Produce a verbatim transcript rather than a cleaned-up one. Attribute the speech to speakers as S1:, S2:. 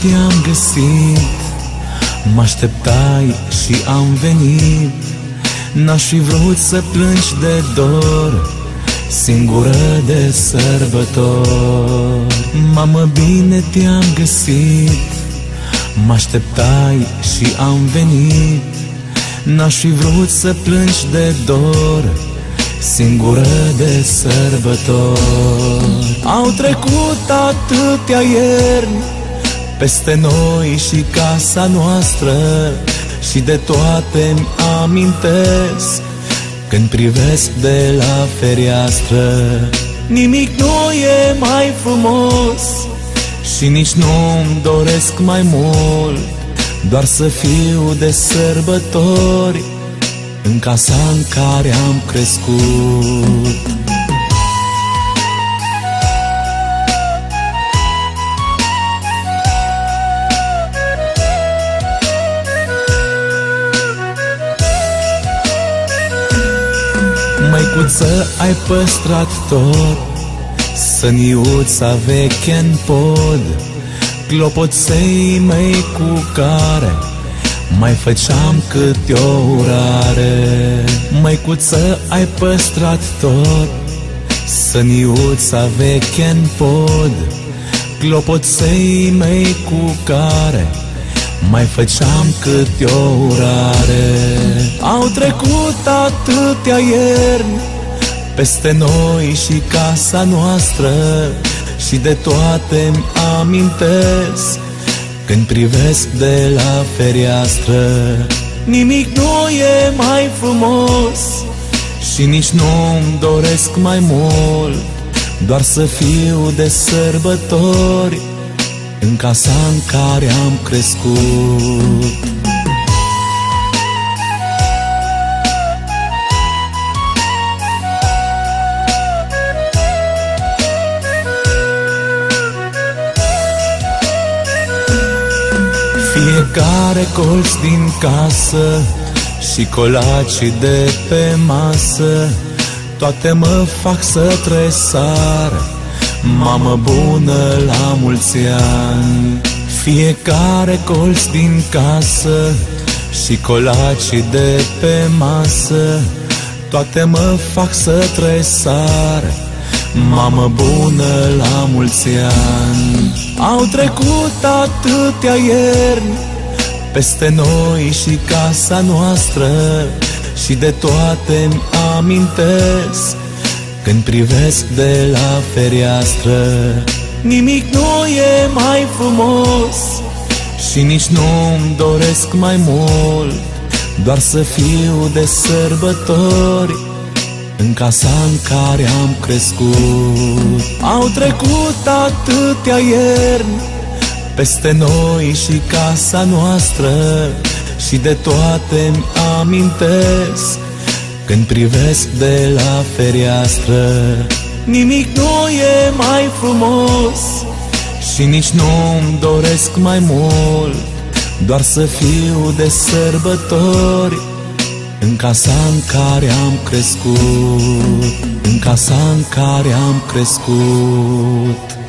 S1: te-am găsit, mă așteptai și am venit. N-aș fi vrut să plângi de dor, singură de sărbători. Mamă, bine te-am găsit, mă așteptai și am venit. N-aș fi vrut să plângi de dor, singură de sărbători. Au trecut atâtea ierni peste noi și casa noastră, și de toate îmi amintesc când privesc de la fereastră. Nimic nu e mai frumos și nici nu-mi doresc mai mult, doar să fiu de sărbători în casa în care am crescut. Măicuță, ai păstrat tot săniuța veche în pod, clopoței mei cu care mai făceam câte o urare. Măicuță, ai păstrat tot săniuța veche în pod, clopoței mei cu care mai făceam câte o urare. Au trecut atâtea ierni peste noi și casa noastră, și de toate îmi amintesc când privesc de la fereastră. Nimic nu e mai frumos și nici nu-mi doresc mai mult, doar să fiu de sărbători în casa în care am crescut. Fiecare colț din casă și colacii de pe masă, toate mă fac să tresar. Mamă bună, la mulți ani! Fiecare colț din casă și colacii de pe masă, toate mă fac să tresar. Mamă bună, la mulți ani! Au trecut atâtea ierni peste noi și casa noastră, și de toate îmi amintesc când privesc de la fereastră. Nimic nu e mai frumos și nici nu-mi doresc mai mult, doar să fiu de sărbători în casa în care am crescut. Au trecut atâtea ierni peste noi și casa noastră, și de toate îmi amintesc când privesc de la fereastră. Nimic nu e mai frumos și nici nu-mi doresc mai mult, doar să fiu de sărbători în casa în care am crescut, în casa în care am crescut.